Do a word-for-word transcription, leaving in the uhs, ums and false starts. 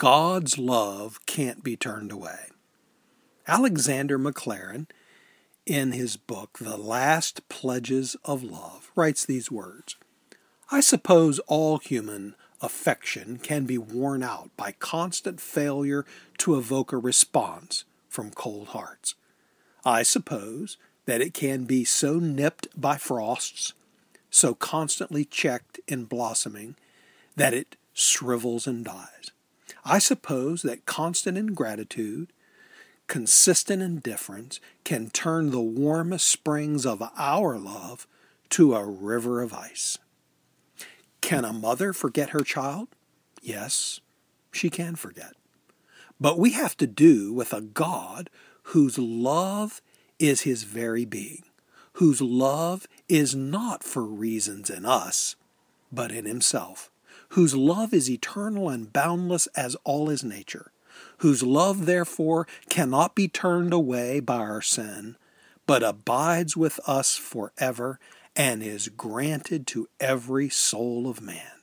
God's love can't be turned away. Alexander Maclaren, in his book, The Last Pledges of Love, writes these words: I suppose all human affection can be worn out by constant failure to evoke a response from cold hearts. I suppose that it can be so nipped by frosts, so constantly checked in blossoming, that it shrivels and dies. I suppose that constant ingratitude, consistent indifference, can turn the warmest springs of our love to a river of ice. Can a mother forget her child? Yes, she can forget. But we have to do with a God whose love is his very being, whose love is not for reasons in us, but in himself, whose love is eternal and boundless as all his nature, whose love, therefore, cannot be turned away by our sin, but abides with us forever and is granted to every soul of man.